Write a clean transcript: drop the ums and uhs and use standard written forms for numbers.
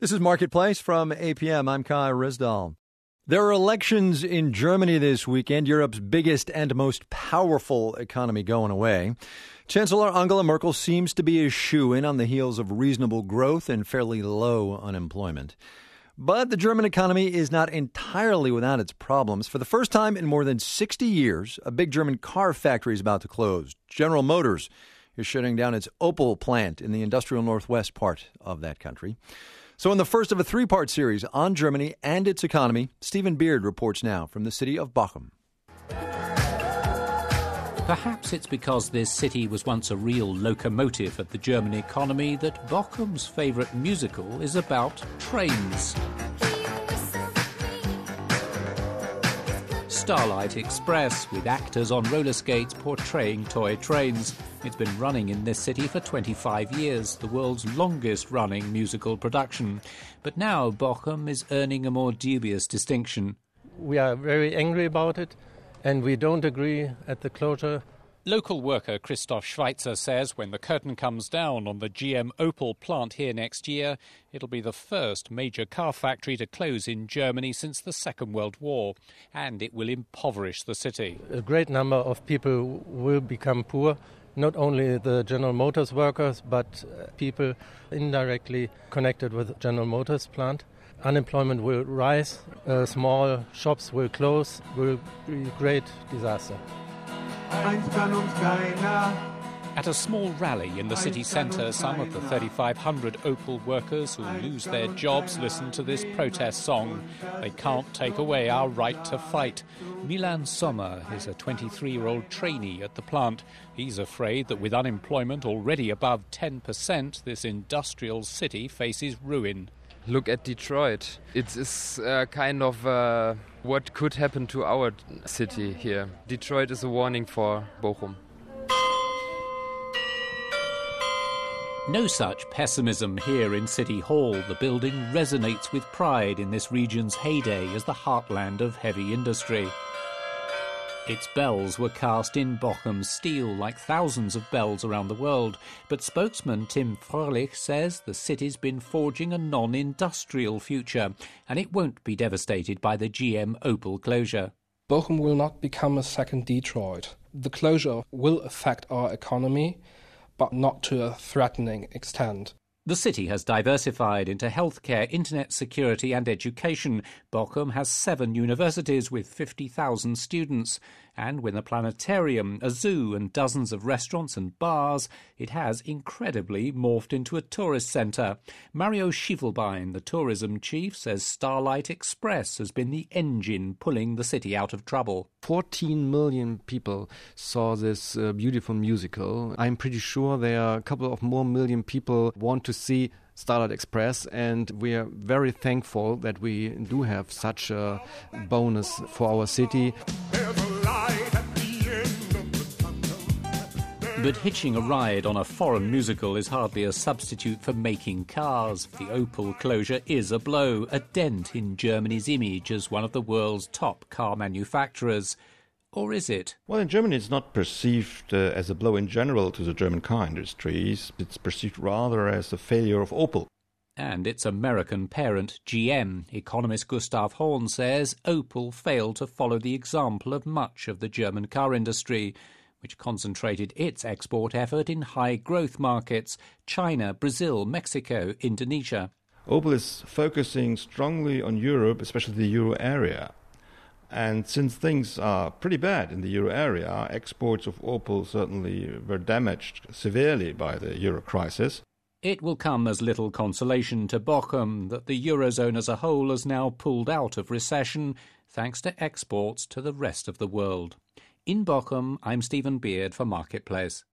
This is Marketplace from APM. I'm Kai Risdal. There are elections in Germany this weekend, Europe's biggest and most powerful economy going away. Chancellor Angela Merkel seems to be a shoo-in on the heels of reasonable growth and fairly low unemployment. But the German economy is not entirely without its problems. For the first time in more than 60 years, a big German car factory is about to close. General Motors is shutting down its Opel plant in the industrial northwest part of that country. So in the first of a three-part series on Germany and its economy, Stephen Beard reports now from the city of Bochum. Perhaps it's because this city was once a real locomotive of the German economy that Bochum's favourite musical is about trains. Starlight Express, with actors on roller skates portraying toy trains. It's been running in this city for 25 years, the world's longest-running musical production. But now Bochum is earning a more dubious distinction. We are very angry about it, and we don't agree at the closure. Local worker Christoph Schweitzer says when the curtain comes down on the GM Opel plant here next year, it'll be the first major car factory to close in Germany since the Second World War, and it will impoverish the city. A great number of people will become poor, not only the General Motors workers, but people indirectly connected with General Motors plant. Unemployment will rise, small shops will close, will be a great disaster. At a small rally in the city centre, some of the 3,500 Opel workers who lose their jobs listen to this protest song. They can't take away our right to fight. Milan Sommer is a 23-year-old trainee at the plant. He's afraid that with unemployment already above 10%, this industrial city faces ruin. Look at Detroit. It is kind of what could happen to our city here. Detroit is a warning for Bochum. No such pessimism here in City Hall. The building resonates with pride in this region's heyday as the heartland of heavy industry. Its bells were cast in Bochum steel like thousands of bells around the world. But spokesman Tim Fröhlich says the city's been forging a non-industrial future and it won't be devastated by the GM Opel closure. Bochum will not become a second Detroit. The closure will affect our economy, but not to a threatening extent. The city has diversified into healthcare, internet security and education. Bochum has 7 universities with 50,000 students. And with a planetarium, a zoo and dozens of restaurants and bars, it has incredibly morphed into a tourist centre. Mario Schiefelbein, the tourism chief, says Starlight Express has been the engine pulling the city out of trouble. 14 million people saw this beautiful musical. I'm pretty sure there are a couple of more million people want to see Starlight Express, and we are very thankful that we do have such a bonus for our city. But hitching a ride on a foreign musical is hardly a substitute for making cars. The Opel closure is a blow, a dent in Germany's image as one of the world's top car manufacturers. Or is it? Well, in Germany it's not perceived as a blow in general to the German car industries. It's perceived rather as a failure of Opel. And its American parent, GM. Economist Gustav Horn says Opel failed to follow the example of much of the German car industry, which concentrated its export effort in high-growth markets, China, Brazil, Mexico, Indonesia. Opel is focusing strongly on Europe, especially the euro area. And since things are pretty bad in the euro area, exports of Opel certainly were damaged severely by the euro crisis. It will come as little consolation to Bochum that the Eurozone as a whole has now pulled out of recession thanks to exports to the rest of the world. In Bochum, I'm Stephen Beard for Marketplace.